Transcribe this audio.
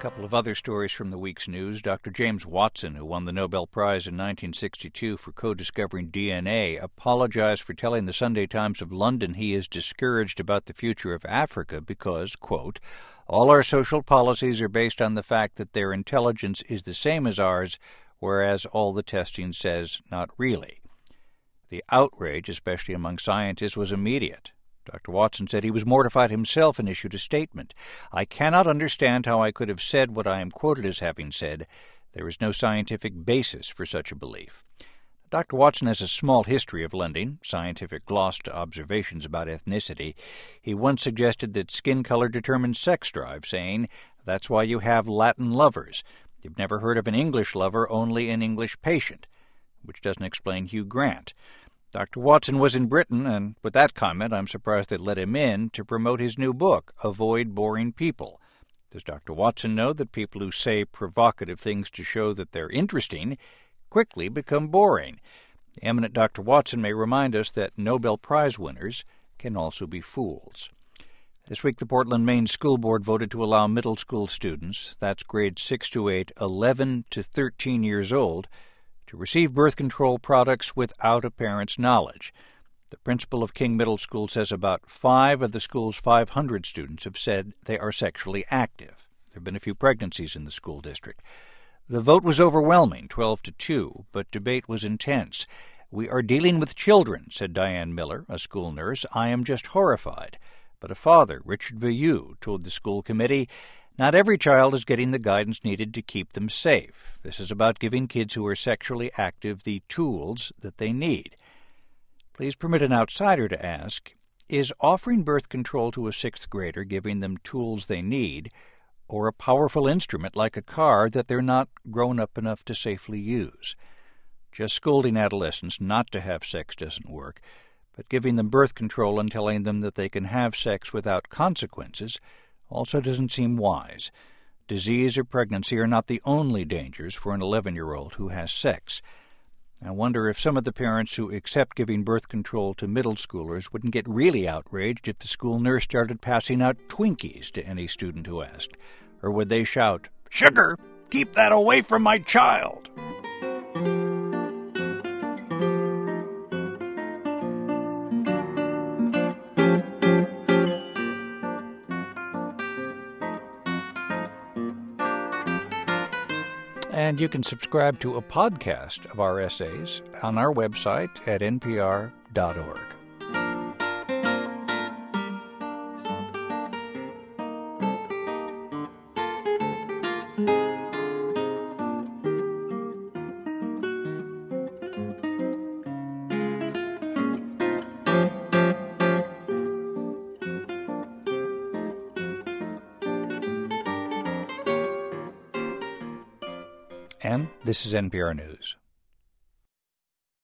couple of other stories from the week's news. Dr. James Watson, who won the Nobel Prize in 1962 for co-discovering DNA, apologized for telling the Sunday Times of London he is discouraged about the future of Africa because, quote, all our social policies are based on the fact that their intelligence is the same as ours, whereas all the testing says not really. The outrage, especially among scientists, was immediate. Dr. Watson said he was mortified himself and issued a statement. I cannot understand how I could have said what I am quoted as having said. There is no scientific basis for such a belief. Dr. Watson has a small history of lending scientific gloss to observations about ethnicity. He once suggested that skin color determines sex drive, saying, that's why you have Latin lovers. You've never heard of an English lover, only an English patient, which doesn't explain Hugh Grant. Dr. Watson was in Britain, and with that comment, I'm surprised they let him in to promote his new book, Avoid Boring People. Does Dr. Watson know that people who say provocative things to show that they're interesting quickly become boring? The eminent Dr. Watson may remind us that Nobel Prize winners can also be fools. This week, the Portland, Maine School Board voted to allow middle school students, that's grades 6 to 8, 11 to 13 years old, to receive birth control products without a parent's knowledge. The principal of King Middle School says about 5 of the school's 500 students have said they are sexually active. There have been a few pregnancies in the school district. The vote was overwhelming, 12-2, but debate was intense. We are dealing with children, said Diane Miller, a school nurse. I am just horrified. But a father, Richard Veilleux, told the school committee, not every child is getting the guidance needed to keep them safe. This is about giving kids who are sexually active the tools that they need. Please permit an outsider to ask, is offering birth control to a 6th grader giving them tools they need, or a powerful instrument like a car that they're not grown up enough to safely use? Just scolding adolescents not to have sex doesn't work, but giving them birth control and telling them that they can have sex without consequences also doesn't seem wise. Disease or pregnancy are not the only dangers for an 11-year-old who has sex. I wonder if some of the parents who accept giving birth control to middle schoolers wouldn't get really outraged if the school nurse started passing out Twinkies to any student who asked. Or would they shout, "Sugar! Keep that away from my child!" And you can subscribe to a podcast of our essays on our website at npr.org. And this is NPR News.